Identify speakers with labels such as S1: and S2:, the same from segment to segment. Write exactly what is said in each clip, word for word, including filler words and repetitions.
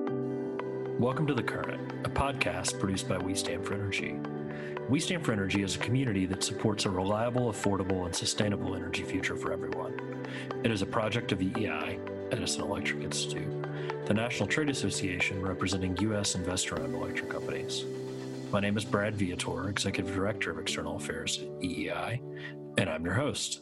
S1: Welcome to The Current, a podcast produced by We Stand for Energy. We Stand for Energy is a community that supports a reliable, affordable, and sustainable energy future for everyone. It is a project of E E I, Edison Electric Institute, the National Trade Association representing U S investor-owned electric companies. My name is Brad Viator, Executive Director of External Affairs at E E I, and I'm your host.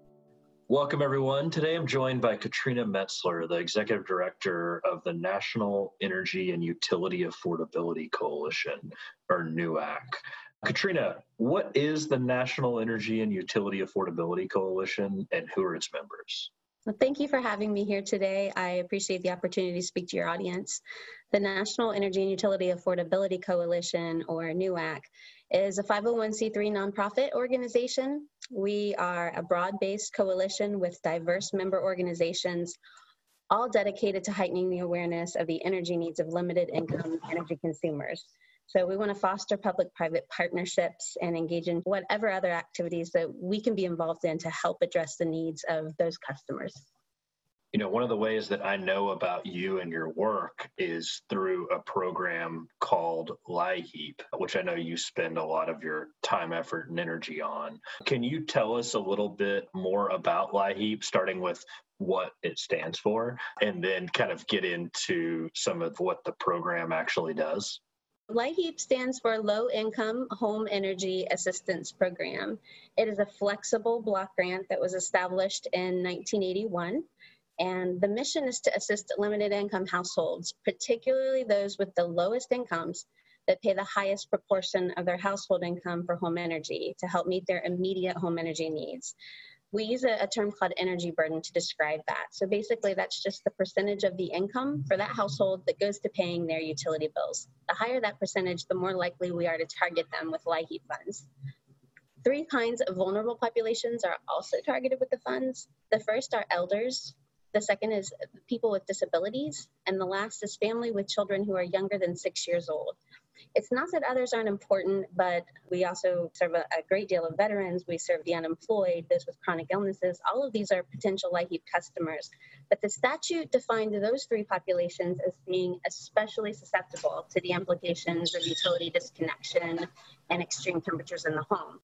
S1: Welcome, everyone. Today I'm joined by Katrina Metzler, the Executive Director of the National Energy and Utility Affordability Coalition, or NEWAC. Katrina, what is the National Energy and Utility Affordability Coalition, and who are its members?
S2: Well, thank you for having me here today. I appreciate the opportunity to speak to your audience. The National Energy and Utility Affordability Coalition, or NEWAC, is a five oh one c three nonprofit organization. We are a broad-based coalition with diverse member organizations, all dedicated to heightening the awareness of the energy needs of limited-income energy consumers. So we want to foster public-private partnerships and engage in whatever other activities that we can be involved in to help address the needs of those customers.
S1: You know, one of the ways that I know about you and your work is through a program called LIHEAP, which I know you spend a lot of your time, effort, and energy on. Can you tell us a little bit more about LIHEAP, starting with what it stands for, and then kind of get into some of what the program actually does?
S2: LIHEAP stands for Low Income Home Energy Assistance Program. It is a flexible block grant that was established in nineteen eighty-one. And the mission is to assist limited income households, particularly those with the lowest incomes that pay the highest proportion of their household income for home energy to help meet their immediate home energy needs. We use a, a term called energy burden to describe that. So basically, that's just the percentage of the income for that household that goes to paying their utility bills. The higher that percentage, the more likely we are to target them with LIHEAP funds. Three kinds of vulnerable populations are also targeted with the funds. The first are elders. The second is people with disabilities, and the last is family with children who are younger than six years old. It's not that others aren't important, but we also serve a, a great deal of veterans. We serve the unemployed, those with chronic illnesses. All of these are potential LIHEAP customers. But the statute defined those three populations as being especially susceptible to the implications of utility disconnection and extreme temperatures in the home.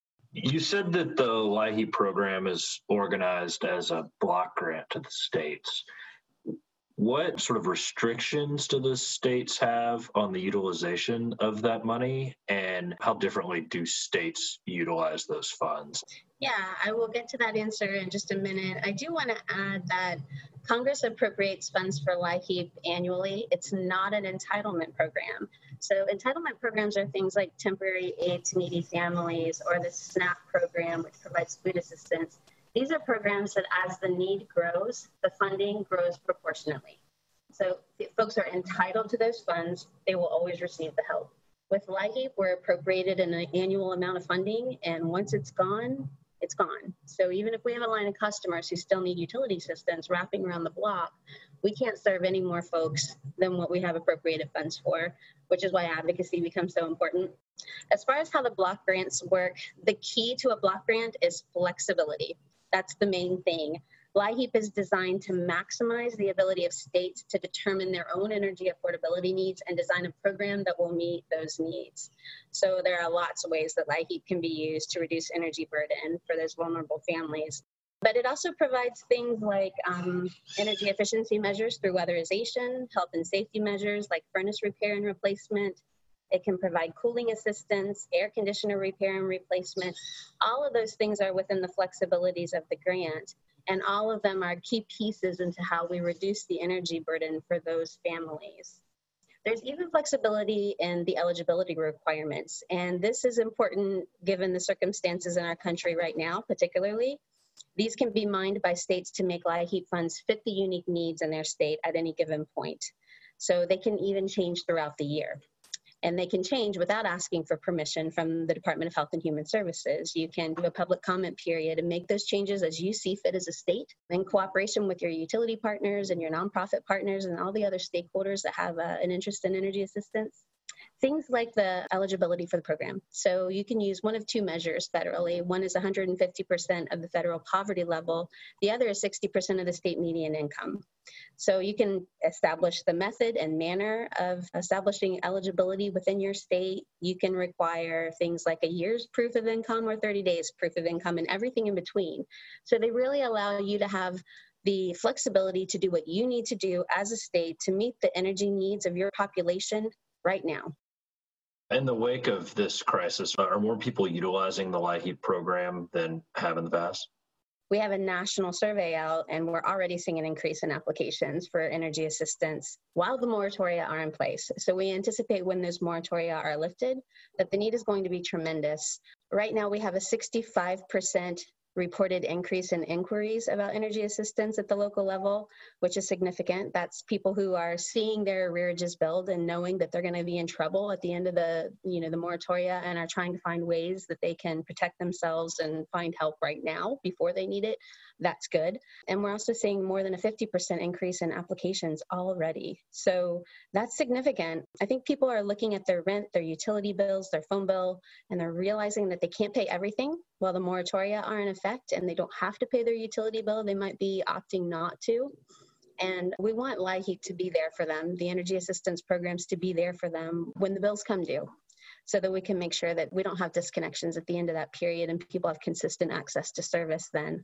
S1: You said that the LIHEAP program is organized as a block grant to the states. What sort of restrictions do the states have on the utilization of that money, and how differently do states utilize those funds?
S2: Yeah, I will get to that answer in just a minute. I do want to add that Congress appropriates funds for LIHEAP annually. It's not an entitlement program. So entitlement programs are things like temporary aid to needy families or the SNAP program, which provides food assistance. These are programs that as the need grows, the funding grows proportionately. So if folks are entitled to those funds, they will always receive the help. With LIHEAP, we're appropriated an annual amount of funding, and once it's gone, it's gone. So even if we have a line of customers who still need utility assistance wrapping around the block, we can't serve any more folks than what we have appropriated funds for, which is why advocacy becomes so important. As far as how the block grants work, the key to a block grant is flexibility. That's the main thing. LIHEAP is designed to maximize the ability of states to determine their own energy affordability needs and design a program that will meet those needs. So there are lots of ways that LIHEAP can be used to reduce energy burden for those vulnerable families. But it also provides things like um, energy efficiency measures through weatherization, health and safety measures like furnace repair and replacement. It can provide cooling assistance, air conditioner repair and replacement. All of those things are within the flexibilities of the grant, and all of them are key pieces into how we reduce the energy burden for those families. There's even flexibility in the eligibility requirements, and this is important given the circumstances in our country right now, particularly. These can be mined by states to make LIHEAP funds fit the unique needs in their state at any given point. So they can even change throughout the year. And they can change without asking for permission from the Department of Health and Human Services. You can do a public comment period and make those changes as you see fit as a state in cooperation with your utility partners and your nonprofit partners and all the other stakeholders that have uh, an interest in energy assistance. Things like the eligibility for the program. So you can use one of two measures federally. One is one hundred fifty percent of the federal poverty level. The other is sixty percent of the state median income. So you can establish the method and manner of establishing eligibility within your state. You can require things like a year's proof of income or thirty days proof of income and everything in between. So they really allow you to have the flexibility to do what you need to do as a state to meet the energy needs of your population right now.
S1: In the wake of this crisis, are more people utilizing the LIHEAP program than have in the past?
S2: We have a national survey out, and we're already seeing an increase in applications for energy assistance while the moratoria are in place. So we anticipate when those moratoria are lifted, that the need is going to be tremendous. Right now, we have a sixty-five percent reported increase in inquiries about energy assistance at the local level, which is significant. That's people who are seeing their arrearages build and knowing that they're going to be in trouble at the end of the, you know, the moratoria, and are trying to find ways that they can protect themselves and find help right now before they need it. That's good. And we're also seeing more than a fifty percent increase in applications already. So that's significant. I think people are looking at their rent, their utility bills, their phone bill, and they're realizing that they can't pay everything while the moratoria are in effect, and they don't have to pay their utility bill. They might be opting not to. And we want LIHEAP to be there for them, the energy assistance programs to be there for them when the bills come due, so that we can make sure that we don't have disconnections at the end of that period and people have consistent access to service then.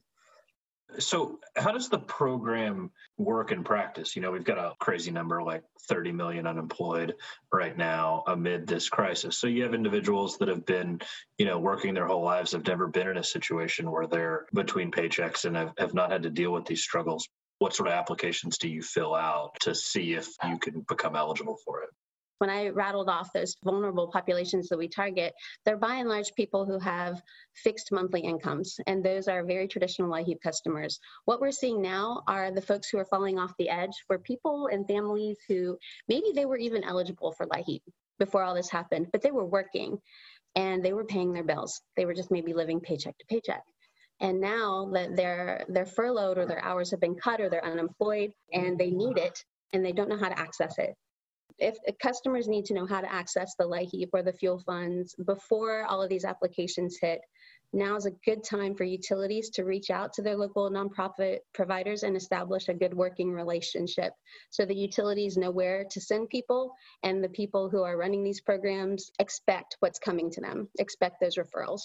S1: So how does the program work in practice? You know, we've got a crazy number like thirty million unemployed right now amid this crisis. So you have individuals that have been, you know, working their whole lives, have never been in a situation where they're between paychecks and have, have not had to deal with these struggles. What sort of applications do you fill out to see if you can become eligible for it?
S2: When I rattled off those vulnerable populations that we target, they're by and large people who have fixed monthly incomes, and those are very traditional LIHEAP customers. What we're seeing now are the folks who are falling off the edge, for people and families who maybe they were even eligible for LIHEAP before all this happened, but they were working and they were paying their bills. They were just maybe living paycheck to paycheck. And now that they're, they're furloughed or their hours have been cut or they're unemployed and they need it and they don't know how to access it. If customers need to know how to access the LIHEAP or the fuel funds before all of these applications hit, now is a good time for utilities to reach out to their local nonprofit providers and establish a good working relationship, so the utilities know where to send people, and the people who are running these programs expect what's coming to them, expect those referrals.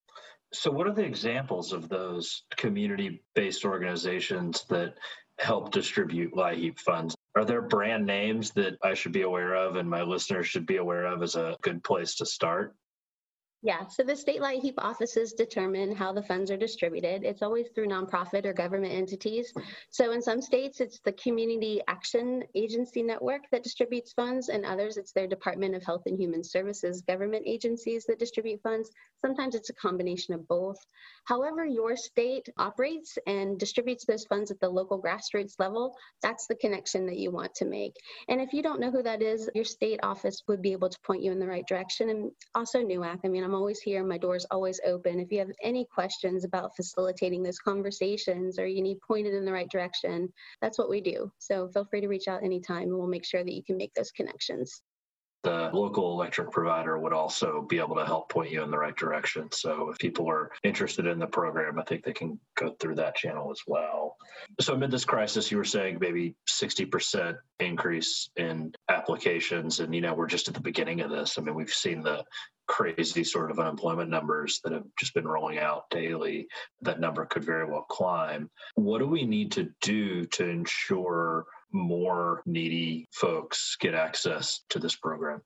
S1: So what are the examples of those community-based organizations that help distribute LIHEAP funds? Are there brand names that I should be aware of and my listeners should be aware of as a good place to start?
S2: Yeah, so the state LIHEAP offices determine how the funds are distributed. It's always through nonprofit or government entities. So in some states, it's the Community Action Agency Network that distributes funds. In others, it's their Department of Health and Human Services government agencies that distribute funds. Sometimes it's a combination of both. However your state operates and distributes those funds at the local grassroots level, that's the connection that you want to make. And if you don't know who that is, your state office would be able to point you in the right direction. And also N U A C, I mean, I'm always here. My door's always open. If you have any questions about facilitating those conversations or you need pointed in the right direction, that's what we do. So feel free to reach out anytime and we'll make sure that you can make those connections.
S1: The local electric provider would also be able to help point you in the right direction. So if people are interested in the program, I think they can go through that channel as well. So amid this crisis, you were saying maybe sixty percent increase in applications. And, you know, we're just at the beginning of this. I mean, we've seen the crazy sort of unemployment numbers that have just been rolling out daily. That number could very well climb. What do we need to do to ensure more needy folks get access to this program?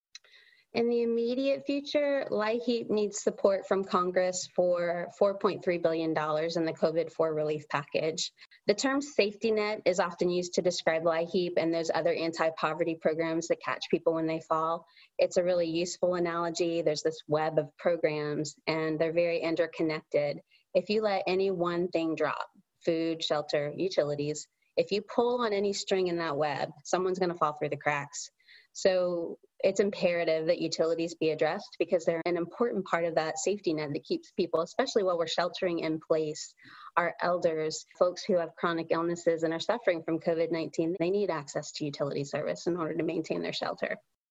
S2: In the immediate future, LIHEAP needs support from Congress for four point three billion dollars in the COVID four relief package. The term safety net is often used to describe LIHEAP and those other anti-poverty programs that catch people when they fall. It's a really useful analogy. There's this web of programs, and they're very interconnected. If you let any one thing drop, food, shelter, utilities, if you pull on any string in that web, someone's going to fall through the cracks. So it's imperative that utilities be addressed because they're an important part of that safety net that keeps people, especially while we're sheltering in place, our elders, folks who have chronic illnesses and are suffering from COVID nineteen, they need access to utility service in order to maintain their shelter.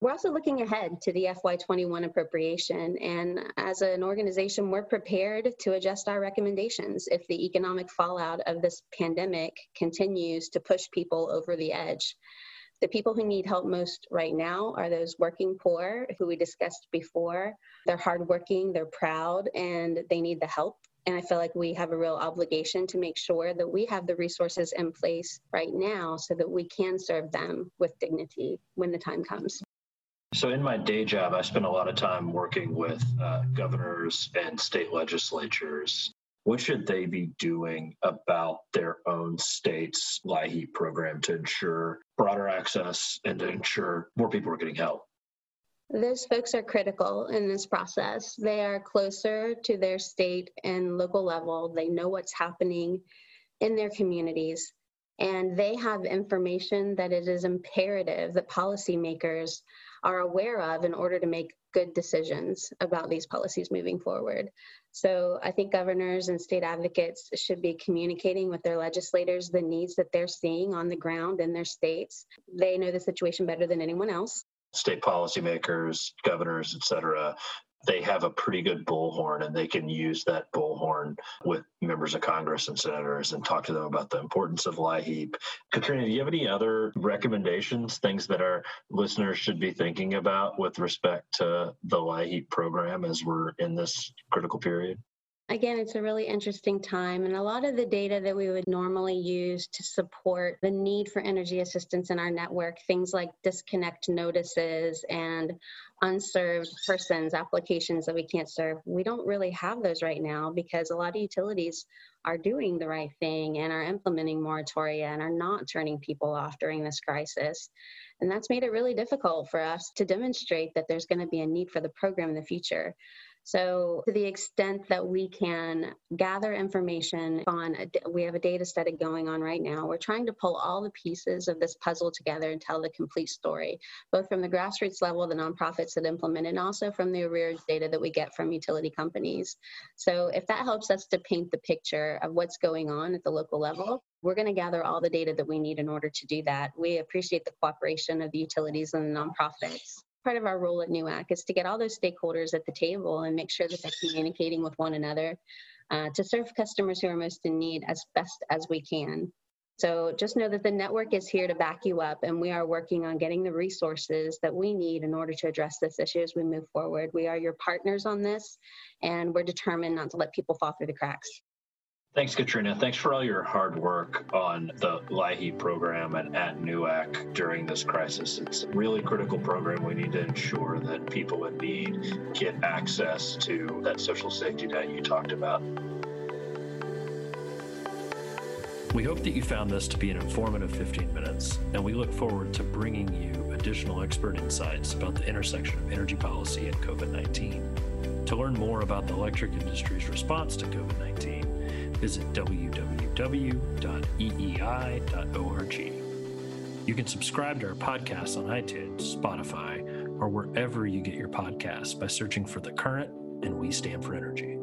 S2: We're also looking ahead to the F Y twenty-one appropriation, and as an organization, we're prepared to adjust our recommendations if the economic fallout of this pandemic continues to push people over the edge. The people who need help most right now are those working poor, who we discussed before. They're hardworking, they're proud, and they need the help. And I feel like we have a real obligation to make sure that we have the resources in place right now so that we can serve them with dignity when the time comes.
S1: So in my day job, I spend a lot of time working with uh, governors and state legislatures. What should they be doing about their own state's LIHEAP program to ensure broader access and to ensure more people are getting help?
S2: Those folks are critical in this process. They are closer to their state and local level. They know what's happening in their communities, and they have information that it is imperative that policymakers are aware of in order to make good decisions about these policies moving forward. So I think governors and state advocates should be communicating with their legislators the needs that they're seeing on the ground in their states. They know the situation better than anyone else.
S1: State policymakers, governors, et cetera, they have a pretty good bullhorn, and they can use that bullhorn with members of Congress and senators and talk to them about the importance of LIHEAP. Katrina, do you have any other recommendations, things that our listeners should be thinking about with respect to the LIHEAP program as we're in this critical period?
S2: Again, it's a really interesting time, and a lot of the data that we would normally use to support the need for energy assistance in our network, things like disconnect notices and unserved persons applications that we can't serve, we don't really have those right now because a lot of utilities are doing the right thing and are implementing moratoria and are not turning people off during this crisis. And that's made it really difficult for us to demonstrate that there's going to be a need for the program in the future. So to the extent that we can gather information on, a, we have a data study going on right now. We're trying to pull all the pieces of this puzzle together and tell the complete story, both from the grassroots level, the nonprofits that implement, and also from the arrears data that we get from utility companies. So if that helps us to paint the picture of what's going on at the local level, we're going to gather all the data that we need in order to do that. We appreciate the cooperation of the utilities and the nonprofits. Part of our role at N U A C is to get all those stakeholders at the table and make sure that they're communicating with one another uh, to serve customers who are most in need as best as we can. So just know that the network is here to back you up, and we are working on getting the resources that we need in order to address this issue as we move forward. We are your partners on this, and we're determined not to let people fall through the cracks.
S1: Thanks, Katrina. Thanks for all your hard work on the LIHEAP program and at N U A C during this crisis. It's a really critical program. We need to ensure that people in need get access to that social safety net you talked about. We hope that you found this to be an informative fifteen minutes, and we look forward to bringing you additional expert insights about the intersection of energy policy and COVID nineteen. To learn more about the electric industry's response to COVID nineteen, visit w w w dot e e i dot org. You can subscribe to our podcast on iTunes, Spotify, or wherever you get your podcasts by searching for The Current and We Stand for Energy.